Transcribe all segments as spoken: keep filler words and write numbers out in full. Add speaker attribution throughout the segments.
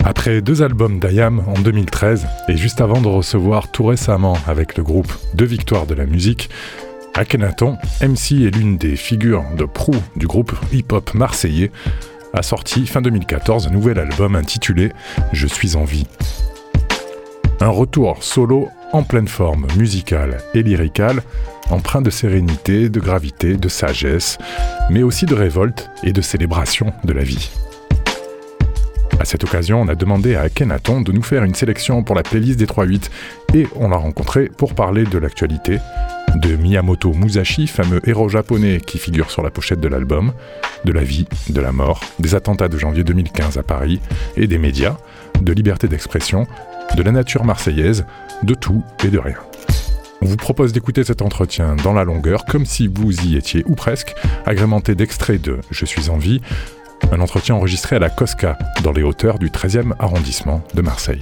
Speaker 1: Après deux albums d'Ayam en deux mille treize et juste avant de recevoir tout récemment avec le groupe Deux Victoires de la musique, Akhenaton, M C et l'une des figures de proue du groupe hip-hop marseillais, a sorti fin deux mille quatorze un nouvel album intitulé « Je suis en vie ». Un retour solo en pleine forme musicale et lyricale, empreint de sérénité, de gravité, de sagesse, mais aussi de révolte et de célébration de la vie. À cette occasion, on a demandé à Akhenaton de nous faire une sélection pour la playlist des trois huit et on l'a rencontré pour parler de l'actualité, de Miyamoto Musashi, fameux héros japonais qui figure sur la pochette de l'album, de la vie, de la mort, des attentats de janvier deux mille quinze à Paris et des médias, de liberté d'expression, de la nature marseillaise, de tout et de rien. On vous propose d'écouter cet entretien dans la longueur, comme si vous y étiez ou presque, agrémenté d'extraits de « Je suis en vie », un entretien enregistré à la Cosca, dans les hauteurs du treizième arrondissement de Marseille.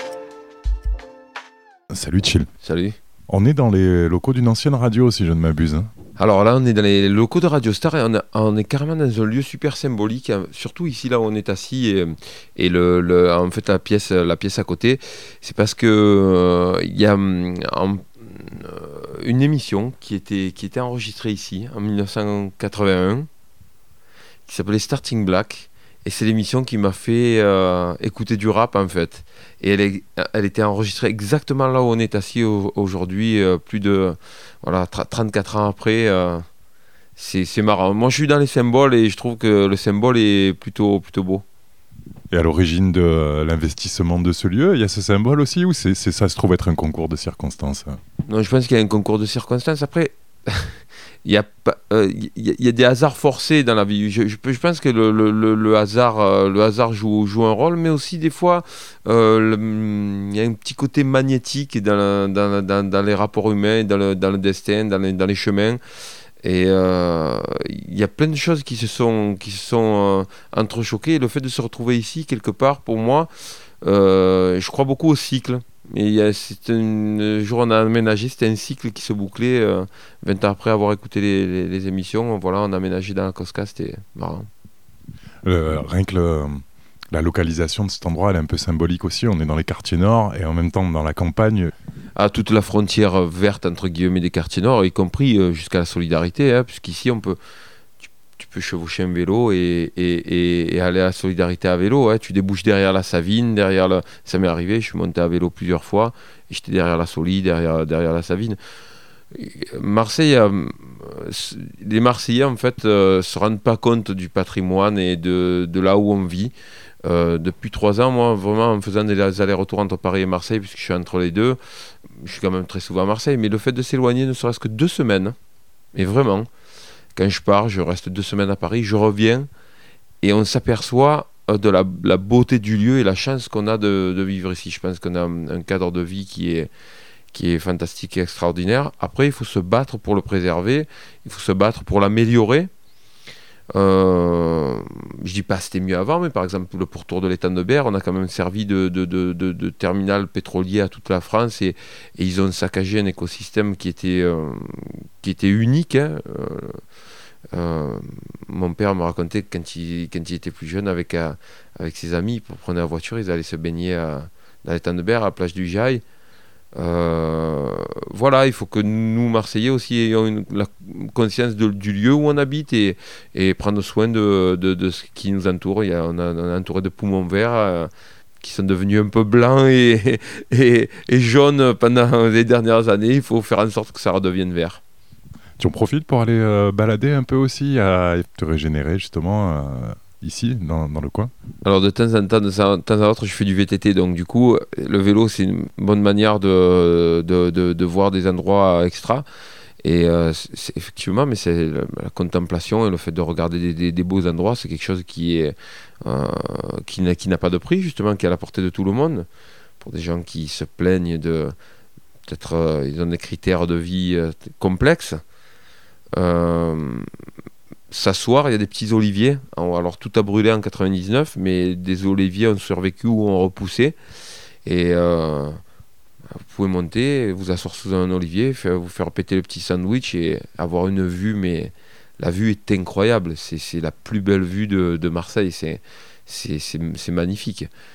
Speaker 1: Salut Chill.
Speaker 2: Salut.
Speaker 1: On est dans les locaux d'une ancienne radio, si je ne m'abuse. Hein.
Speaker 2: Alors là, on est dans les locaux de Radio Star et on, a, on est carrément dans un lieu super symbolique, hein, surtout ici, là où on est assis et, et le, le, en fait la pièce, la pièce à côté. C'est parce que euh, il y a en, une émission qui était, qui était enregistrée ici en dix-neuf cent quatre-vingt-un qui s'appelait Starting Black, et c'est l'émission qui m'a fait euh, écouter du rap en fait, et elle, est, elle était enregistrée exactement là où on est assis au, aujourd'hui, euh, plus de voilà, trente-quatre ans après. euh, c'est, c'est marrant, moi je suis dans les symboles et je trouve que le symbole est plutôt, plutôt beau.
Speaker 1: Et à l'origine de l'investissement de ce lieu, il y a ce symbole aussi, ou c'est, c'est, ça se trouve être un concours de circonstances?
Speaker 2: Non, je pense qu'il y a un concours de circonstances. Après, il y, euh, y, y a des hasards forcés dans la vie. Je, je, je pense que le, le, le, le hasard, euh, le hasard joue, joue un rôle, mais aussi des fois, euh, il y a un petit côté magnétique dans, la, dans, dans, dans les rapports humains, dans le, dans le destin, dans les, dans les chemins. Et il euh, y a plein de choses qui se sont, qui se sont euh, entrechoquées. Et le fait de se retrouver ici, quelque part, pour moi, euh, je crois beaucoup au cycle. Et y a, c'est un jour on a aménagé, c'était un cycle qui se bouclait euh, vingt ans après avoir écouté les, les, les émissions. Voilà, on a aménagé dans la Cosca, c'était marrant.
Speaker 1: Euh, rien que le, la localisation de cet endroit, elle est un peu symbolique aussi. On est dans les quartiers nord et en même temps dans la campagne.
Speaker 2: À toute la frontière verte entre guillemets des quartiers nord, y compris euh, jusqu'à la solidarité, hein, puisqu'ici on peut, tu, tu peux chevaucher un vélo et, et, et, et aller à la solidarité à vélo. Hein. Tu débouches derrière la Savine, derrière le... ça m'est arrivé, je suis monté à vélo plusieurs fois et j'étais derrière la Soli, derrière, derrière la Savine. Marseille, euh, les Marseillais en fait euh, se rendent pas compte du patrimoine et de, de là où on vit. Euh, depuis trois ans, moi, vraiment, en faisant des allers-retours entre Paris et Marseille, puisque je suis entre les deux, je suis quand même très souvent à Marseille, mais le fait de s'éloigner ne serait-ce que deux semaines, et vraiment, quand je pars, je reste deux semaines à Paris, je reviens, et on s'aperçoit de la, la beauté du lieu et la chance qu'on a de, de vivre ici. Je pense qu'on a un, un cadre de vie qui est, qui est fantastique et extraordinaire. Après, il faut se battre pour le préserver, il faut se battre pour l'améliorer. Euh, je dis pas c'était mieux avant, mais par exemple le pourtour de l'étang de Berre, on a quand même servi de, de, de, de, de terminal pétrolier à toute la France, et, et ils ont saccagé un écosystème qui était, euh, qui était unique. Hein. Euh, euh, mon père me racontait que quand il, quand il était plus jeune, avec, euh, avec ses amis, pour prendre la voiture, ils allaient se baigner à, dans l'étang de Berre, à la plage du Jail. Euh, voilà, il faut que nous Marseillais aussi ayons une, la conscience de, du lieu où on habite et, et prendre soin de, de, de ce qui nous entoure. Il y a, on, a, on a entouré de poumons verts euh, qui sont devenus un peu blancs et, et, et jaunes pendant les dernières années. Il faut faire en sorte que ça redevienne vert.
Speaker 1: Tu en profites pour aller euh, balader un peu aussi, à te régénérer justement euh, ici, dans, dans le coin?
Speaker 2: Alors de temps en temps, de temps à autre, je fais du V T T, donc du coup, le vélo, c'est une bonne manière de, de, de, de voir des endroits extra. Et euh, c'est, effectivement, mais c'est la, la contemplation et le fait de regarder des, des, des beaux endroits, c'est quelque chose qui, est, euh, qui, n'a, qui n'a pas de prix, justement, qui est à la portée de tout le monde. Pour des gens qui se plaignent de... Peut-être euh, ils ont des critères de vie euh, complexes. Euh, S'asseoir, il y a des petits oliviers. Alors tout a brûlé en quatre-vingt-dix-neuf, mais des oliviers ont survécu ou ont repoussé. Et euh, vous pouvez monter, vous asseoir sous un olivier, faire, vous faire péter le petit sandwich et avoir une vue, mais la vue est incroyable. C'est, c'est la plus belle vue de, de Marseille. C'est, c'est, c'est, c'est magnifique.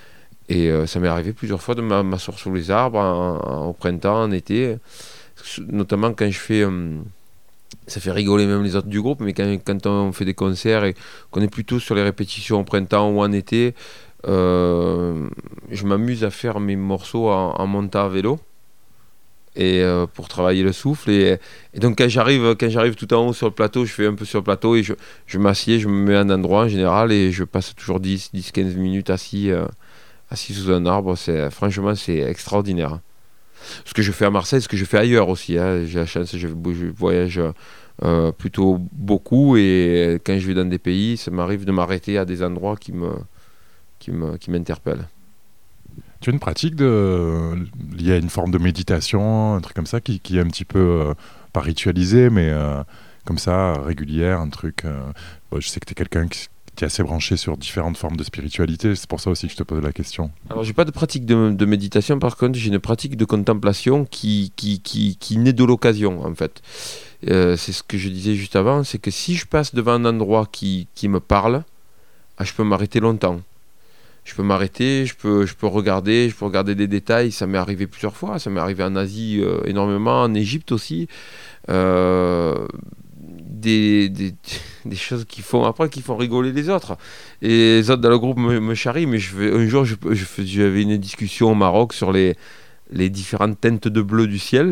Speaker 2: Et euh, ça m'est arrivé plusieurs fois de m'asseoir sur les arbres en, en, au printemps, en été, notamment quand je fais... Euh, ça fait rigoler même les autres du groupe, mais quand, quand on fait des concerts et qu'on est plutôt sur les répétitions au printemps ou en été, euh, je m'amuse à faire mes morceaux en, en montant à vélo et euh, pour travailler le souffle. Et, et donc quand j'arrive, quand j'arrive tout en haut sur le plateau, je fais un peu sur le plateau et je, je m'assieds, je me mets à un endroit en général et je passe toujours dix à quinze minutes assis, euh, assis sous un arbre. C'est, franchement, c'est extraordinaire. Ce que je fais à Marseille, ce que je fais ailleurs aussi. Hein. J'ai la chance, je, je voyage euh, plutôt beaucoup et quand je vais dans des pays, ça m'arrive de m'arrêter à des endroits qui, me, qui, me, qui m'interpellent.
Speaker 1: Tu as une pratique de, liée à une forme de méditation, un truc comme ça, qui, qui est un petit peu, euh, pas ritualisé, mais euh, comme ça, régulière, un truc... Euh, bon, je sais que tu es quelqu'un qui... qui est assez branché sur différentes formes de spiritualité, c'est pour ça aussi que je te pose la question.
Speaker 2: Alors j'ai pas de pratique de, de méditation, par contre j'ai une pratique de contemplation qui, qui, qui, qui naît de l'occasion en fait. Euh, c'est ce que je disais juste avant, c'est que si je passe devant un endroit qui, qui me parle, ah, je peux m'arrêter longtemps. Je peux m'arrêter, je peux, je peux regarder, je peux regarder des détails, ça m'est arrivé plusieurs fois, ça m'est arrivé en Asie euh, énormément, en Égypte aussi. Euh, Des, des, des choses qui font après qui font rigoler les autres et les autres dans le groupe me, me charrient, mais je vais, un jour je, je, j'avais une discussion au Maroc sur les, les différentes teintes de bleu du ciel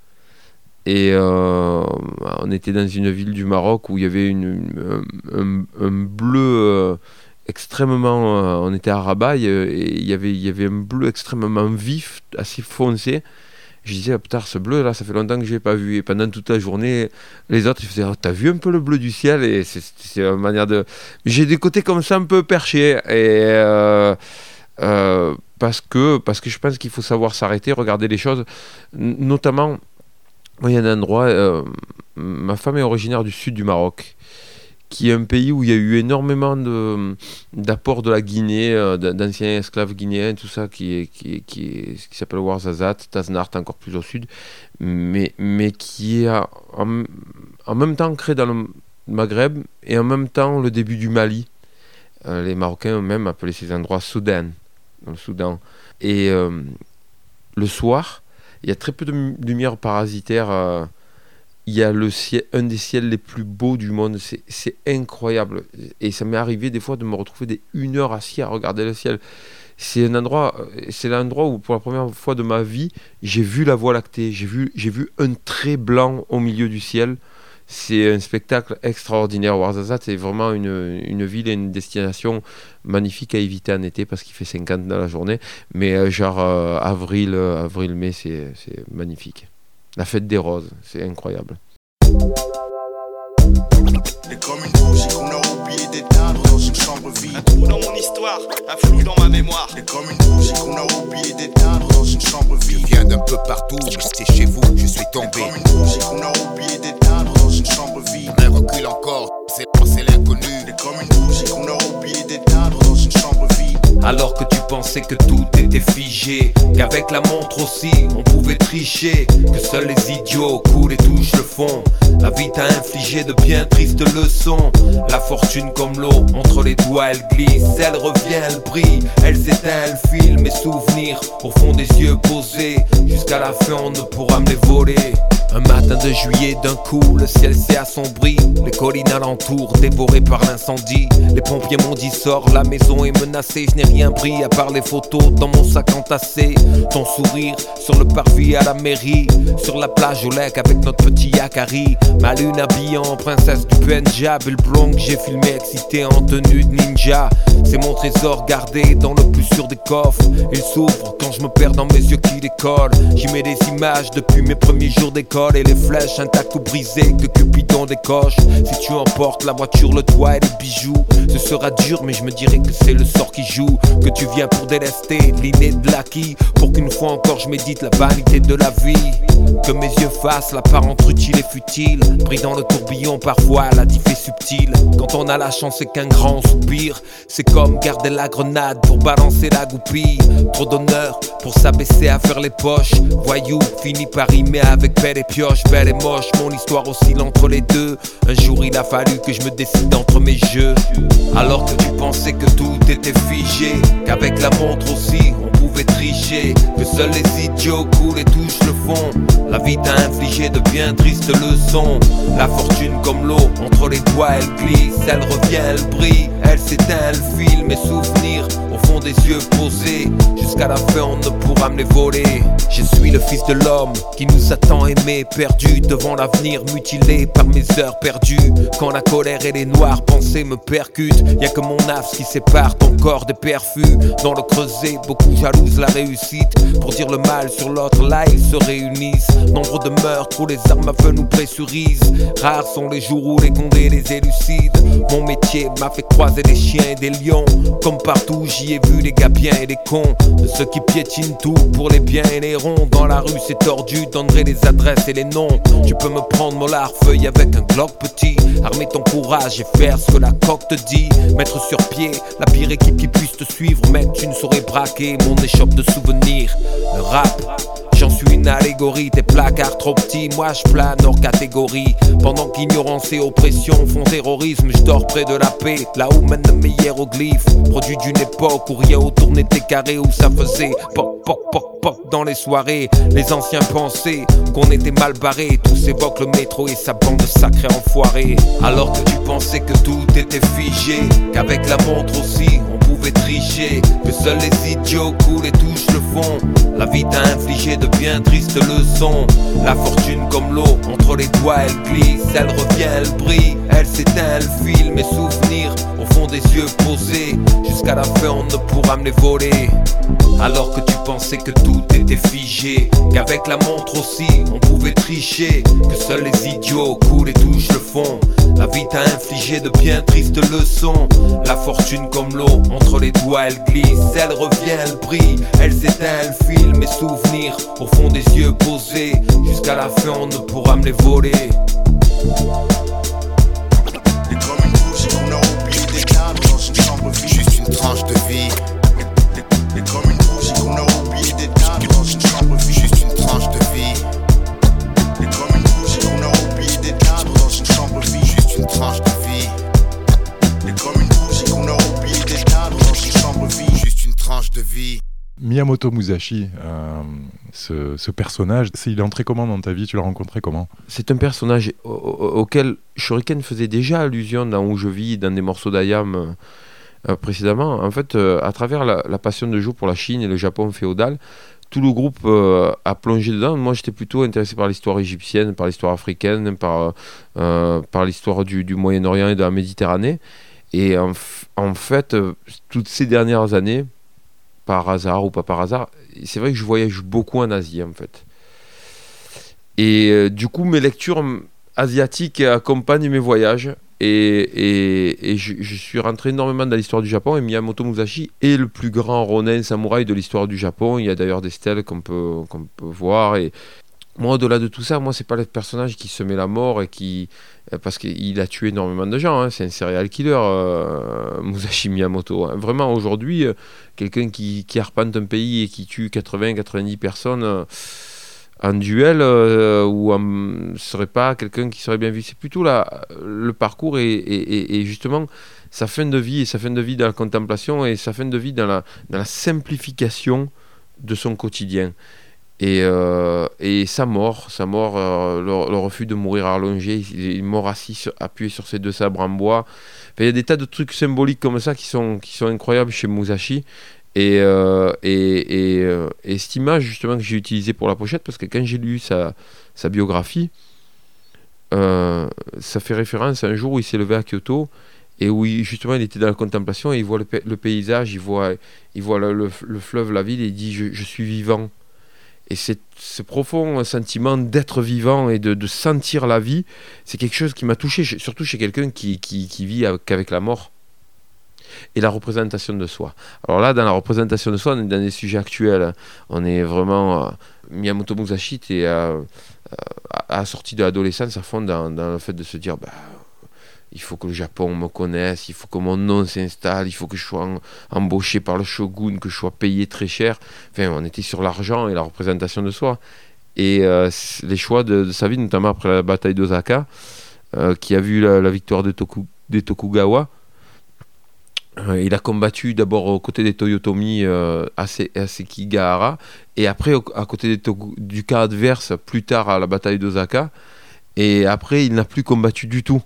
Speaker 2: et euh, on était dans une ville du Maroc où il y avait une, une, un, un bleu euh, extrêmement euh, on était à Rabat et il y avait, il y avait un bleu extrêmement vif, assez foncé. Je disais, ah, putain, ce bleu là, ça fait longtemps que je l'ai pas vu. Et pendant toute la journée, les autres, ils faisaient, oh, t'as vu un peu le bleu du ciel? Et c'est, c'est une manière de. J'ai des côtés comme ça un peu perchés. Et euh, euh, parce que parce que je pense qu'il faut savoir s'arrêter, regarder les choses. Notamment, il y a un endroit. Euh, ma femme est originaire du sud du Maroc, qui est un pays où il y a eu énormément de, d'apports de la Guinée, euh, d'anciens esclaves guinéens, tout ça, qui, est, qui, est, qui, est, qui s'appelle Ouarzazate, Tazmart, encore plus au sud, mais, mais qui est en, en même temps créé dans le Maghreb et en même temps le début du Mali. Euh, les Marocains eux-mêmes appelaient ces endroits Soudan, dans le Soudan. Et euh, le soir, il y a très peu de lumière parasitaire. Euh, Il y a le ciel, un des ciels les plus beaux du monde, c'est, c'est incroyable. Et ça m'est arrivé des fois de me retrouver des une heure assis à regarder le ciel. C'est un endroit, c'est l'endroit où pour la première fois de ma vie, j'ai vu la Voie lactée, j'ai vu, j'ai vu un trait blanc au milieu du ciel. C'est un spectacle extraordinaire. Ouarzazate, c'est vraiment une, une ville et une destination magnifique à éviter en été parce qu'il fait cinquante dans la journée. Mais euh, genre euh, avril, euh, avril-mai, c'est, c'est magnifique. La fête des roses, c'est incroyable.
Speaker 3: Et comme une bougie qu'on a oublié d'éteindre dans une chambre vide.
Speaker 4: Un trou dans mon histoire, un flou dans ma mémoire.
Speaker 3: Et comme une bougie qu'on a oublié d'éteindre dans une chambre vide.
Speaker 5: Je viens d'un peu partout, mais c'est chez vous que je suis tombé.
Speaker 3: Et comme une bougie qu'on a oublié d'éteindre dans une chambre vide.
Speaker 5: Un recul encore, c'est, c'est l'inconnu.
Speaker 3: Et comme une bougie qu'on a oublié d'éteindre dans une chambre vide.
Speaker 6: Alors que tu pensais que tout était figé, qu'avec la montre aussi on pouvait tricher, que seuls les idiots coulent et touchent le fond. La vie t'a infligé de bien tristes leçons. La fortune comme l'eau, entre les doigts elle glisse. Elle revient, elle brille, elle s'éteint, elle file mes souvenirs au fond des yeux posés. Jusqu'à la fin on ne pourra me les voler. Un matin de juillet, d'un coup, le ciel s'est assombri. Les collines alentour, dévorées par l'incendie. Les pompiers m'ont dit sors, la maison est menacée. Je n'ai rien pris à part les photos dans mon sac entassé. Ton sourire sur le parvis à la mairie. Sur la plage au lac avec notre petit Yakari. Ma lune habillée en princesse du Punjab. Et le blond que j'ai filmé excité en tenue de ninja. C'est mon trésor gardé dans le plus sûr des coffres. Il s'ouvre quand je me perds dans mes yeux qui décollent. J'y mets des images depuis mes premiers jours d'école. Et les flèches intactes ou brisées que Cupidon décoche. Si tu emportes la voiture, le toit et les bijoux, ce sera dur mais je me dirais que c'est le sort qui joue. Que tu viens pour délester l'inné de l'acquis. Pour qu'une fois encore je médite la vanité de la vie. Que mes yeux fassent l'apparente utile et futile. Pris dans le tourbillon parfois la diff est subtile. Quand on a la chance c'est qu'un grand soupir. C'est comme garder la grenade pour balancer la goupille. Trop d'honneur pour s'abaisser à faire les poches. Voyou finit par rimer avec pelle et pioche. Belle et moche, mon histoire oscille entre les deux. Un jour il a fallu que je me décide entre mes jeux. Alors que tu pensais que tout était figé, qu'avec qu'avec la montre aussi on pouvait tricher, que seuls les idiots coulent et touchent le fond. La vie t'a infligé de bien tristes leçons. La fortune comme l'eau, entre les doigts elle glisse, elle revient, elle brille, elle s'éteint, elle file mes souvenirs au fond des yeux posés. Jusqu'à la fin on ne pourra me les voler. Je suis le fils de l'homme qui nous a tant aimé, perdu devant l'avenir, mutilé par mes heures perdues. Quand la colère et les noires pensées me percutent, y'a que mon âme qui sépare ton corps des perfus. Dans le creuset, beaucoup jalousent la réussite. Pour dire le mal sur l'autre, là ils se réunissent. Nombre de meurtres où les armes à feu nous pressurisent. Rares sont les jours où les condés les élucident. Mon métier m'a fait croiser des chiens et des lions. Comme partout j'y ai vu les gars bien et les cons, de ceux qui piétinent tout pour les biens et les ronds. Dans la rue c'est tordu, donnerai les adresses et les noms. Tu peux me prendre mon larfeuille avec un Glock petit. Armer ton courage et faire ce que la coque te dit. Mettre sur pied la pire équipe qui puisse te suivre. Mec, tu ne saurais braquer mon échoppe de souvenirs. Le rap, j'en suis une allégorie. Tes placards trop petits, moi je plane hors catégorie. Pendant qu'ignorance et oppression font terrorisme, je dors près de la paix, là où mènent mes hiéroglyphes. Produit d'une époque où rien autour n'était carré, où ça faisait pop pop pop pop dans les soirées. Les anciens pensaient qu'on était mal barré. Tous évoquent le métro et sa bande de sacrés enfoirés. Alors que tu pensais que tout était figé, qu'avec la montre aussi on pouvait tricher, que seuls les idiots coulent et touchent le fond. La vie t'a infligé de bien tristes leçons. La fortune comme l'eau, entre les doigts elle glisse, elle revient, elle brille, elle s'éteint, elle file mes souvenirs au fond des yeux posés. Jusqu'à la fin on ne pourra me les voler. Alors que tu pensais que tout était figé, qu'avec la montre aussi on pouvait tricher, que seuls les idiots coulent et touchent le fond. La vie t'a infligé de bien tristes leçons. La fortune comme l'eau, entre les doigts elle glisse, elle revient, elle brille, elle s'éteint, elle file mes souvenirs au fond des yeux posés. Jusqu'à la fin on ne pourra me les voler.
Speaker 3: Et comme une bougie qu'on a oublié d'éteindre dans une chambre vide.
Speaker 5: Juste une tranche de vie.
Speaker 3: Et comme une bougie qu'on a oublié d'éteindre dans une chambre vide.
Speaker 5: Juste une tranche de vie.
Speaker 3: Et comme une bougie qu'on a oublié d'éteindre dans une chambre vide.
Speaker 5: Juste une tranche de vie.
Speaker 3: Et comme une bougie qu'on a oublié d'éteindre dans une chambre vide.
Speaker 5: Juste une tranche de vie.
Speaker 1: Miyamoto Musashi, euh, ce, ce personnage, c'est, il est entré comment dans ta vie? Tu l'as rencontré comment?
Speaker 2: C'est un personnage au- au- auquel Shuriken faisait déjà allusion dans Où je vis, dans des morceaux d'Ayam euh, précédemment. En fait, euh, à travers la, la passion de Joe pour la Chine et le Japon féodal, tout le groupe euh, a plongé dedans. Moi, j'étais plutôt intéressé par l'histoire égyptienne, par l'histoire africaine, par, euh, par l'histoire du, du Moyen-Orient et de la Méditerranée. Et en, f- en fait, euh, toutes ces dernières années, par hasard ou pas par hasard, c'est vrai que je voyage beaucoup en Asie en fait. Et euh, du coup, mes lectures hum, asiatiques accompagnent mes voyages. Et, et, et je, je suis rentré énormément dans l'histoire du Japon. Et Miyamoto Musashi est le plus grand ronin samouraï de l'histoire du Japon. Il y a d'ailleurs des stèles qu'on peut, qu'on peut voir. Et moi, au-delà de tout ça, moi, c'est pas le personnage qui se met la mort et qui... Parce qu'il a tué énormément de gens, hein. C'est un serial killer, euh, Musashi Miyamoto. Hein. Vraiment, aujourd'hui, euh, quelqu'un qui, qui arpente un pays et qui tue quatre-vingts à quatre-vingt-dix personnes euh, en duel, euh, ou ne serait pas quelqu'un qui serait bien vu. C'est plutôt la, le parcours et, et, et, et justement sa fin de vie, et sa fin de vie dans la contemplation et sa fin de vie dans la, dans la simplification de son quotidien. Et, euh, et sa mort, sa mort euh, le, le refus de mourir allongé, il est mort assis, sur, appuyé sur ses deux sabres en bois. Enfin, il y a des tas de trucs symboliques comme ça qui sont, qui sont incroyables chez Musashi. Et, euh, et, et, euh, et cette image justement que j'ai utilisée pour la pochette, parce que quand j'ai lu sa, sa biographie, euh, ça fait référence à un jour où il s'est levé à Kyoto et où il, justement il était dans la contemplation et il voit le, le paysage, il voit, il voit le, le, le fleuve, la ville, et il dit je, je suis vivant. Et c'est, ce profond sentiment d'être vivant et de, de sentir la vie, c'est quelque chose qui m'a touché, surtout chez quelqu'un qui, qui, qui vit avec, avec la mort. Et la représentation de soi. Alors là, dans la représentation de soi, on est dans des sujets actuels. On est vraiment... Euh, Miyamoto Musashi était euh, à, à sortie de l'adolescence à fond dans, dans le fait de se dire... Bah, il faut que le Japon me connaisse, il faut que mon nom s'installe, il faut que je sois en, embauché par le shogun, que je sois payé très cher. Enfin, on était sur l'argent et la représentation de soi. Et euh, les choix de, de sa vie, notamment après la bataille d'Osaka, euh, qui a vu la, la victoire de Toku, des Tokugawa, Euh, il a combattu d'abord aux côtés des Toyotomi euh, à, Se- à Sekigahara, et après au- à côté des Toku- du camp adverse, plus tard à la bataille d'Osaka. Et après, il n'a plus combattu du tout.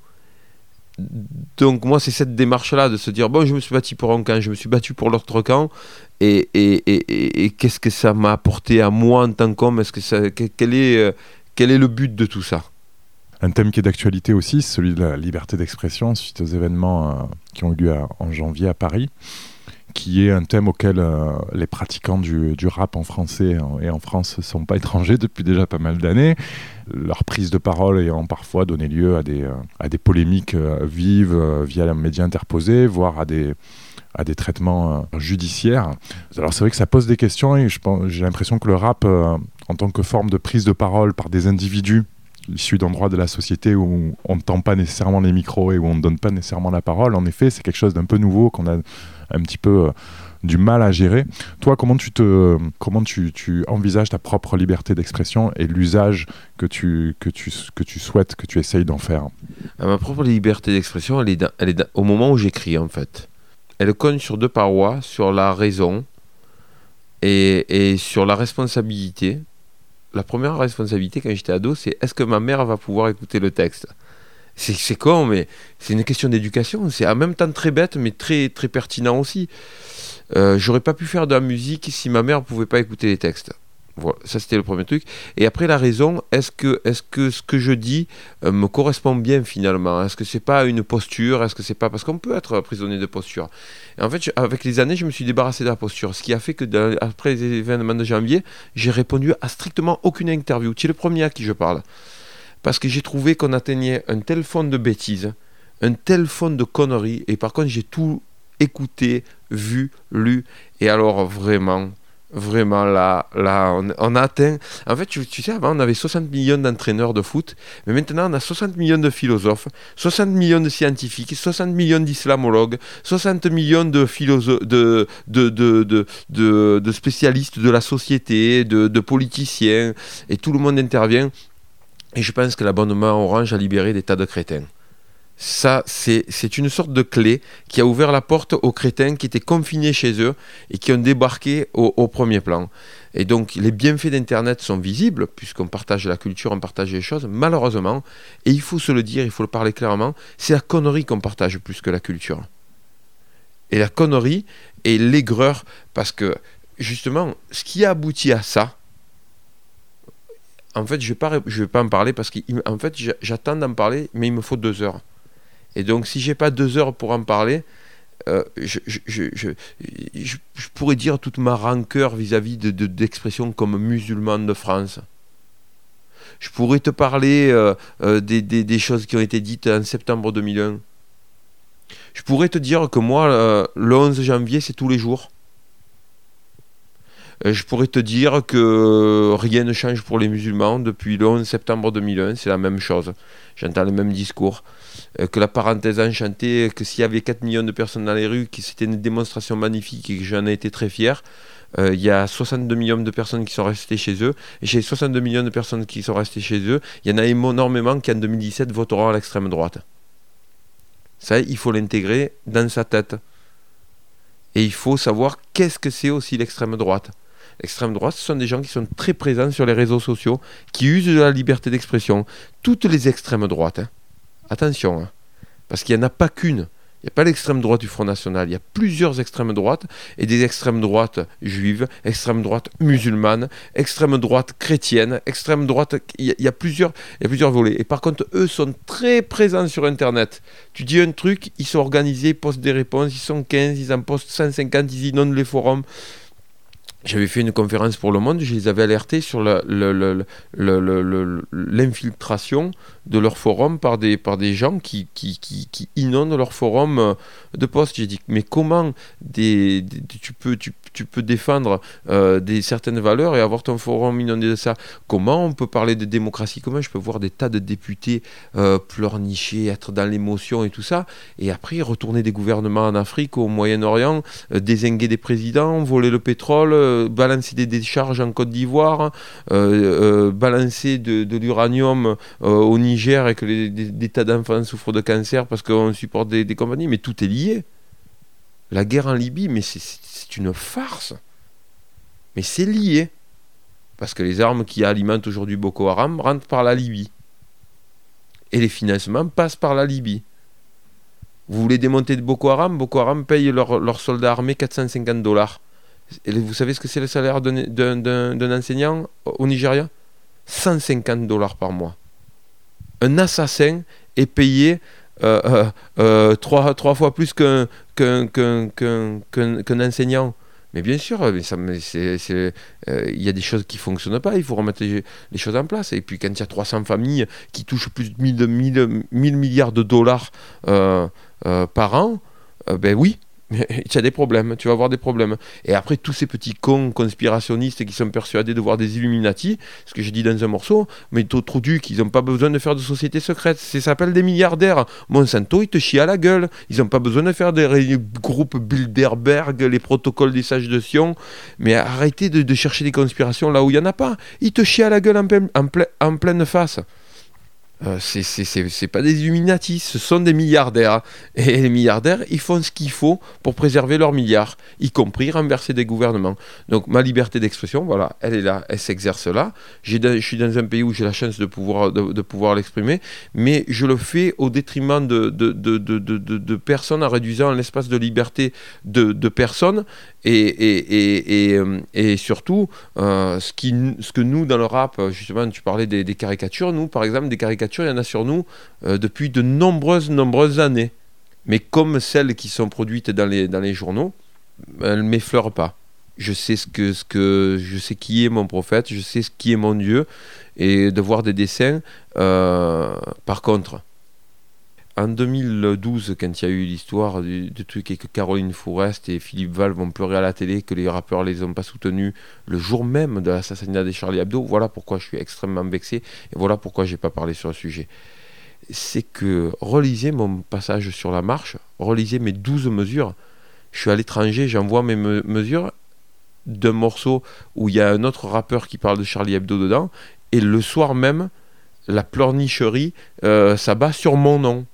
Speaker 2: Donc moi, c'est cette démarche-là de se dire, bon, je me suis battu pour un camp, je me suis battu pour l'autre camp, et, et, et, et, et qu'est-ce que ça m'a apporté à moi en tant qu'homme? Est-ce que ça, que- quel, est, euh, quel est le but de tout ça?
Speaker 1: Un thème qui est d'actualité aussi, celui de la liberté d'expression suite aux événements euh, qui ont eu lieu à- en janvier à Paris, qui est un thème auquel euh, les pratiquants du, du rap en français et en France ne sont pas étrangers depuis déjà pas mal d'années. Leur prise de parole ayant parfois donné lieu à des, euh, à des polémiques euh, vives euh, via les médias interposés, voire à des, à des traitements euh, judiciaires. Alors c'est vrai que ça pose des questions et je pense, j'ai l'impression que le rap, euh, en tant que forme de prise de parole par des individus issus d'endroits de la société où on ne tend pas nécessairement les micros et où on ne donne pas nécessairement la parole, en effet, c'est quelque chose d'un peu nouveau qu'on a un petit peu euh, du mal à gérer. Toi, comment tu, te, comment tu, tu envisages ta propre liberté d'expression et l'usage que tu, que, tu, que tu souhaites, que tu essayes d'en faire?
Speaker 2: Ah, ma propre liberté d'expression, elle est, dans- elle est dans- au moment où j'écris, en fait. Elle cogne sur deux parois, sur la raison et, et sur la responsabilité. La première responsabilité, quand j'étais ado, c'est est-ce que ma mère va pouvoir écouter le texte? C'est, c'est con, mais c'est une question d'éducation. C'est en même temps très bête, mais très, très pertinent aussi. Euh, j'aurais pas pu faire de la musique si ma mère pouvait pas écouter les textes. Voilà, ça c'était le premier truc. Et après la raison, est-ce que, est-ce que ce que je dis euh, me correspond bien finalement? Est-ce que c'est pas une posture? Est-ce que c'est pas parce qu'on peut être prisonnier de posture? Et en fait, je- avec les années, je me suis débarrassé de la posture, ce qui a fait que dans- après les événements de janvier, j'ai répondu à strictement aucune interview. Tu es le premier à qui je parle, parce que j'ai trouvé qu'on atteignait un tel fond de bêtises, un tel fond de conneries, et par contre j'ai tout écouté, vu, lu, et alors vraiment, vraiment là, là on, on a atteint, en fait tu, tu sais, avant on avait soixante millions d'entraîneurs de foot, mais maintenant on a soixante millions de philosophes, soixante millions de scientifiques, soixante millions d'islamologues, soixante millions de, philosophes, de, de, de, de, de, de spécialistes de la société, de, de politiciens, et tout le monde intervient. Et je pense que l'abonnement Orange a libéré des tas de crétins. Ça, c'est, c'est une sorte de clé qui a ouvert la porte aux crétins qui étaient confinés chez eux et qui ont débarqué au, au premier plan. Et donc, les bienfaits d'Internet sont visibles, puisqu'on partage la culture, on partage les choses. Malheureusement, et il faut se le dire, il faut le parler clairement, c'est la connerie qu'on partage plus que la culture. Et la connerie est l'aigreur, parce que, justement, ce qui a abouti à ça, en fait, je ne vais pas, je vais pas en parler parce qu'en fait, j'a- j'attends d'en parler, mais il me faut deux heures. Et donc, si j'ai pas deux heures pour en parler, euh, je, je, je, je, je- je pourrais dire toute ma rancœur vis-à-vis de, de- d'expressions comme musulman de France. Je pourrais te parler euh, euh, des, des, des choses qui ont été dites en septembre deux mille un. Je pourrais te dire que moi, euh, le onze janvier, c'est tous les jours. Euh, Je pourrais te dire que rien ne change pour les musulmans depuis le onze septembre deux mille un, c'est la même chose. J'entends le même discours. Euh, que la parenthèse enchantée, que s'il y avait quatre millions de personnes dans les rues, que c'était une démonstration magnifique et que j'en ai été très fier. Euh, Il y a soixante-deux millions de personnes qui sont restées chez eux. Et chez les soixante-deux millions de personnes qui sont restées chez eux, il y en a énormément qui en deux mille dix-sept voteront à l'extrême droite. Ça, il faut l'intégrer dans sa tête. Et il faut savoir qu'est-ce que c'est aussi l'extrême droite. L'extrême droite, ce sont des gens qui sont très présents sur les réseaux sociaux, qui usent de la liberté d'expression. Toutes les extrêmes droites, hein. Attention, hein, parce qu'il n'y en a pas qu'une. Il n'y a pas l'extrême droite du Front National, il y a plusieurs extrêmes droites, et des extrêmes droites juives, extrême droite musulmane, extrême droite chrétienne, extrême droite... Il y a, il y a plusieurs, il y a plusieurs volets. Et par contre, eux sont très présents sur Internet. Tu dis un truc, ils sont organisés, ils postent des réponses, ils sont quinze, ils en postent cent cinquante, ils inondent les forums. J'avais fait une conférence pour Le Monde, je les avais alertés sur la- le- le- le- le- le- l'infiltration de leur forum par des, par des gens qui, qui, qui, qui inondent leur forum euh, de posts. J'ai dit, mais comment des, des- tu, peux, tu, tu peux défendre euh, des certaines valeurs et avoir ton forum inondé de ça? Comment on peut parler de démocratie? Comment je peux voir des tas de députés euh, pleurnicher, être dans l'émotion et tout ça, et après retourner des gouvernements en Afrique, au Moyen-Orient, euh, dézinguer des présidents, voler le pétrole, euh, balancer des décharges en Côte d'Ivoire, euh, euh, balancer de, de l'uranium euh, au Niger et que les, des, des tas d'enfants souffrent de cancer parce qu'on supporte des, des compagnies, mais tout est lié. La guerre en Libye, mais c'est, c'est une farce. Mais c'est lié. Parce que les armes qui alimentent aujourd'hui Boko Haram rentrent par la Libye. Et les financements passent par la Libye. Vous voulez démonter de Boko Haram? Boko Haram paye leurs leur soldats armés quatre cent cinquante dollars. Et vous savez ce que c'est le salaire d'un, d'un, d'un, d'un enseignant au Nigeria? cent cinquante dollars par mois. Un assassin est payé euh, euh, euh, trois, trois fois plus qu'un, qu'un, qu'un, qu'un, qu'un, qu'un enseignant. Mais bien sûr, mais ça, mais c'est, c'est, euh, y a des choses qui ne fonctionnent pas, il faut remettre les, les choses en place. Et puis quand il y a trois cents familles qui touchent plus de mille milliards de dollars euh, euh, par an, euh, ben oui, tu as des problèmes, tu vas avoir des problèmes. Et après, tous ces petits cons conspirationnistes qui sont persuadés de voir des Illuminati, ce que j'ai dit dans un morceau, mais trop du qu'ils n'ont pas besoin de faire de sociétés secrètes. Ça s'appelle des milliardaires. Monsanto, ils te chient à la gueule. Ils n'ont pas besoin de faire des ré- groupes Bilderberg, les protocoles des sages de Sion. Mais arrêtez de, de chercher des conspirations là où il n'y en a pas. Ils te chient à la gueule en, plein, en, plein, en pleine face. Euh, c'est, c'est, c'est, c'est pas des Illuminati, ce sont des milliardaires. Et les milliardaires, ils font ce qu'il faut pour préserver leurs milliards, y compris renverser des gouvernements. Donc ma liberté d'expression, voilà, elle est là, elle s'exerce là. J'ai, je suis dans un pays où j'ai la chance de pouvoir, de, de pouvoir l'exprimer, mais je le fais au détriment de, de, de, de, de, de, de personnes, en réduisant l'espace de liberté de, de personnes. Et, et, et, et, et surtout, euh, ce, qui, ce que nous, dans le rap, justement, tu parlais des, des caricatures, nous, par exemple, des caricatures, il y en a sur nous euh, depuis de nombreuses, nombreuses années. Mais comme celles qui sont produites dans les, dans les journaux, elles ne m'effleurent pas. Je sais, ce que, ce que, je sais qui est mon prophète, je sais ce qui est mon Dieu, et de voir des dessins, euh, par contre... En deux mille douze, quand il y a eu l'histoire du, du truc et que Caroline Fourest et Philippe Val vont pleurer à la télé, que les rappeurs les ont pas soutenus le jour même de l'assassinat de Charlie Hebdo, voilà pourquoi je suis extrêmement vexé et voilà pourquoi j'ai pas parlé sur le sujet. C'est que relisez mon passage sur la marche, relisez mes douze mesures. Je suis à l'étranger, j'envoie mes me- mesures d'un morceau où il y a un autre rappeur qui parle de Charlie Hebdo dedans, et le soir même, la pleurnicherie euh, s'abat sur mon nom,